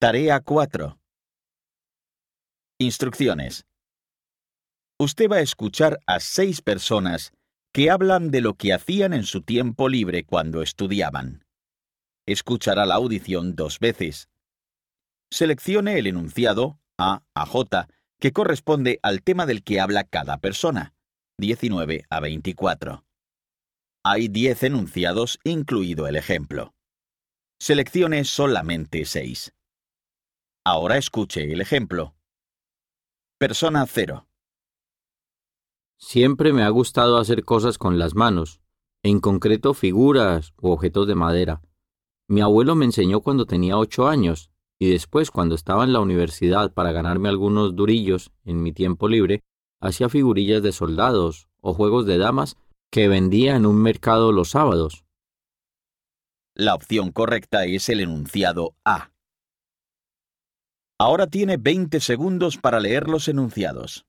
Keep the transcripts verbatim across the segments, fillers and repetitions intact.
Tarea cuatro. Instrucciones. Usted va a escuchar a seis personas que hablan de lo que hacían en su tiempo libre cuando estudiaban. Escuchará la audición dos veces. Seleccione el enunciado A a J que corresponde al tema del que habla cada persona, diecinueve a veinticuatro. Hay diez enunciados, incluido el ejemplo. Seleccione solamente seis. Ahora escuche el ejemplo. Persona cero. Siempre me ha gustado hacer cosas con las manos, en concreto figuras u objetos de madera. Mi abuelo me enseñó cuando tenía ocho años y después, cuando estaba en la universidad para ganarme algunos durillos en mi tiempo libre, hacía figurillas de soldados o juegos de damas que vendía en un mercado los sábados. La opción correcta es el enunciado A. Ahora tiene veinte segundos para leer los enunciados.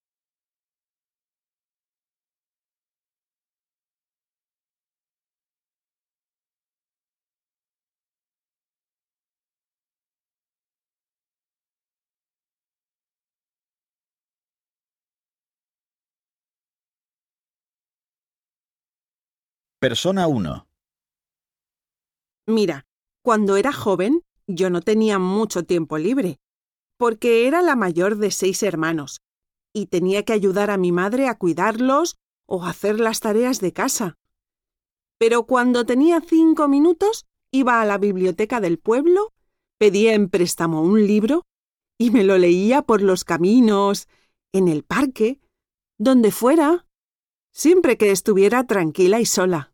Persona uno. Mira, cuando era joven, yo no tenía mucho tiempo libre, porque era la mayor de seis hermanos, y tenía que ayudar a mi madre a cuidarlos o hacer las tareas de casa. Pero cuando tenía cinco minutos, iba a la biblioteca del pueblo, pedía en préstamo un libro y me lo leía por los caminos, en el parque, donde fuera, siempre que estuviera tranquila y sola.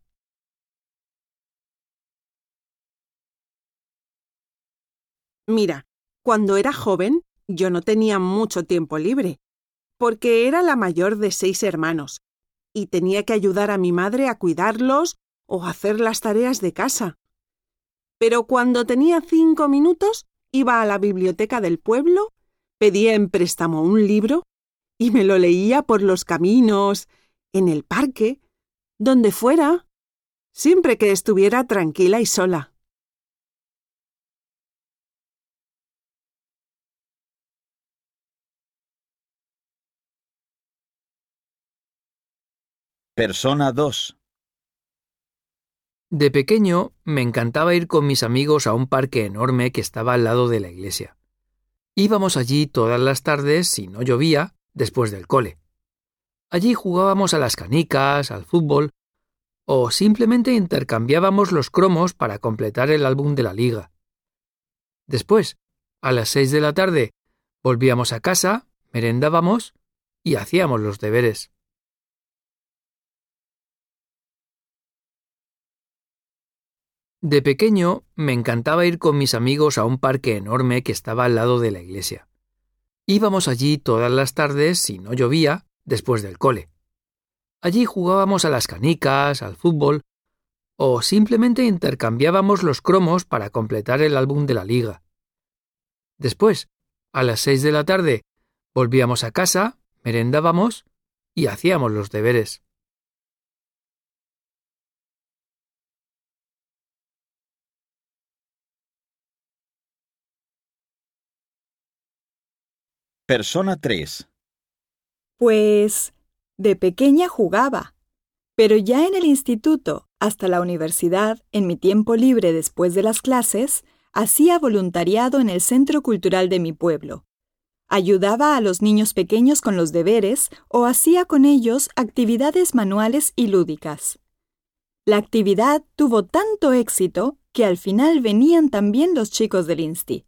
Mira, cuando era joven, yo no tenía mucho tiempo libre, porque era la mayor de seis hermanos, y tenía que ayudar a mi madre a cuidarlos o hacer las tareas de casa. Pero cuando tenía cinco minutos, iba a la biblioteca del pueblo, pedía en préstamo un libro y me lo leía por los caminos, en el parque, donde fuera, siempre que estuviera tranquila y sola. Persona dos. De pequeño me encantaba ir con mis amigos a un parque enorme que estaba al lado de la iglesia. Íbamos allí todas las tardes, si no llovía, después del cole. Allí jugábamos a las canicas, al fútbol, o simplemente intercambiábamos los cromos para completar el álbum de la liga. Después, a las seis de la tarde, volvíamos a casa, merendábamos y hacíamos los deberes. De pequeño me encantaba ir con mis amigos a un parque enorme que estaba al lado de la iglesia. Íbamos allí todas las tardes, si no llovía, después del cole. Allí jugábamos a las canicas, al fútbol, o simplemente intercambiábamos los cromos para completar el álbum de la liga. Después, a las seis de la tarde, volvíamos a casa, merendábamos y hacíamos los deberes. Persona tres. Pues de pequeña jugaba, pero ya en el instituto, hasta la universidad, en mi tiempo libre después de las clases, hacía voluntariado en el centro cultural de mi pueblo. Ayudaba a los niños pequeños con los deberes o hacía con ellos actividades manuales y lúdicas. La actividad tuvo tanto éxito que al final venían también los chicos del Insti.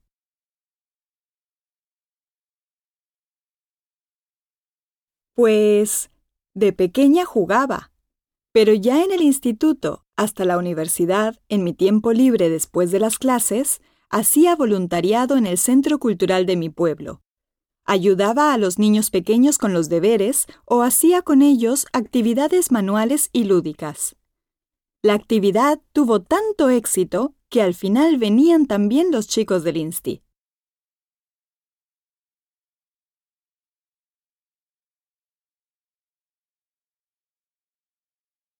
Pues de pequeña jugaba, pero ya en el instituto, hasta la universidad, en mi tiempo libre después de las clases, hacía voluntariado en el centro cultural de mi pueblo. Ayudaba a los niños pequeños con los deberes o hacía con ellos actividades manuales y lúdicas. La actividad tuvo tanto éxito que al final venían también los chicos del Insti.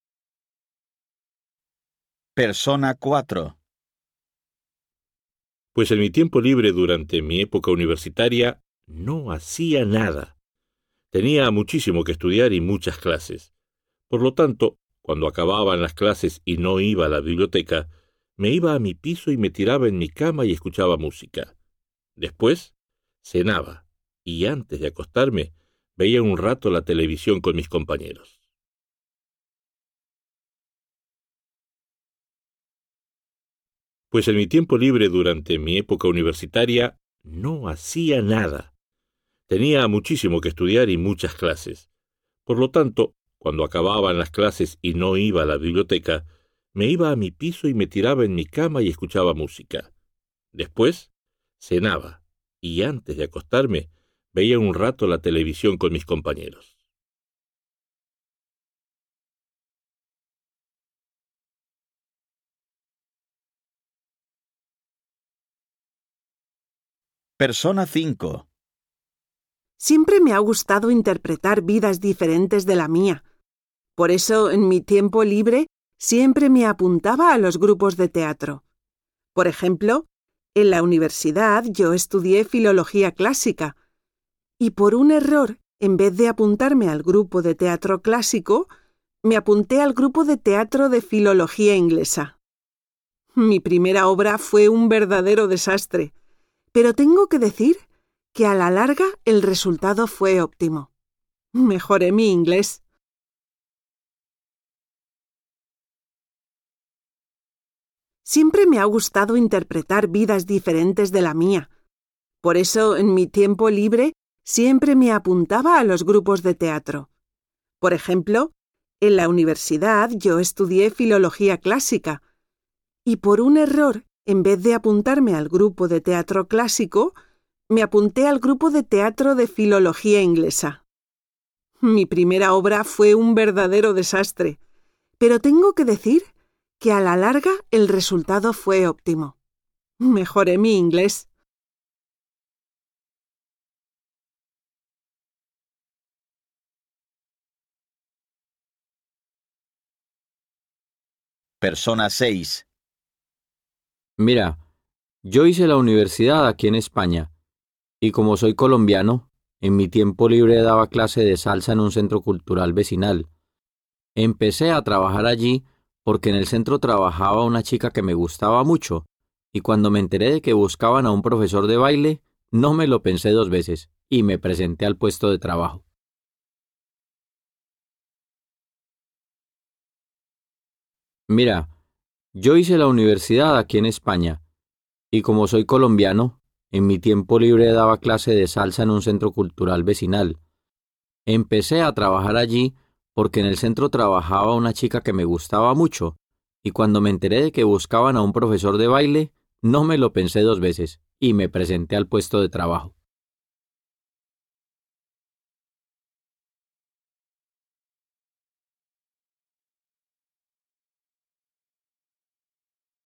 Persona cuatro. Pues en mi tiempo libre durante mi época universitaria no hacía nada. Tenía muchísimo que estudiar y muchas clases. Por lo tanto, cuando acababan las clases y no iba a la biblioteca, me iba a mi piso y me tiraba en mi cama y escuchaba música. Después, cenaba, y antes de acostarme, veía un rato la televisión con mis compañeros. Pues en mi tiempo libre durante mi época universitaria no hacía nada. Tenía muchísimo que estudiar y muchas clases. Por lo tanto, cuando acababan las clases y no iba a la biblioteca, me iba a mi piso y me tiraba en mi cama y escuchaba música. Después, cenaba, y antes de acostarme, veía un rato la televisión con mis compañeros. Persona cinco. Siempre me ha gustado interpretar vidas diferentes de la mía. Por eso, en mi tiempo libre, siempre me apuntaba a los grupos de teatro. Por ejemplo, en la universidad yo estudié filología clásica, y por un error, en vez de apuntarme al grupo de teatro clásico, me apunté al grupo de teatro de filología inglesa. Mi primera obra fue un verdadero desastre, pero tengo que decir que a la larga el resultado fue óptimo. Mejoré mi inglés. Siempre me ha gustado interpretar vidas diferentes de la mía. Por eso, en mi tiempo libre, siempre me apuntaba a los grupos de teatro. Por ejemplo, en la universidad yo estudié filología clásica, y por un error, en vez de apuntarme al grupo de teatro clásico, me apunté al grupo de teatro de filología inglesa. Mi primera obra fue un verdadero desastre, pero tengo que decir que a la larga el resultado fue óptimo. Mejoré mi inglés. Persona seis. Mira, yo hice la universidad aquí en España, y como soy colombiano, en mi tiempo libre daba clase de salsa en un centro cultural vecinal. Empecé a trabajar allí porque en el centro trabajaba una chica que me gustaba mucho, y cuando me enteré de que buscaban a un profesor de baile, no me lo pensé dos veces, y me presenté al puesto de trabajo. Mira, yo hice la universidad aquí en España, y como soy colombiano, en mi tiempo libre daba clase de salsa en un centro cultural vecinal. Empecé a trabajar allí porque en el centro trabajaba una chica que me gustaba mucho, y cuando me enteré de que buscaban a un profesor de baile, no me lo pensé dos veces, y me presenté al puesto de trabajo.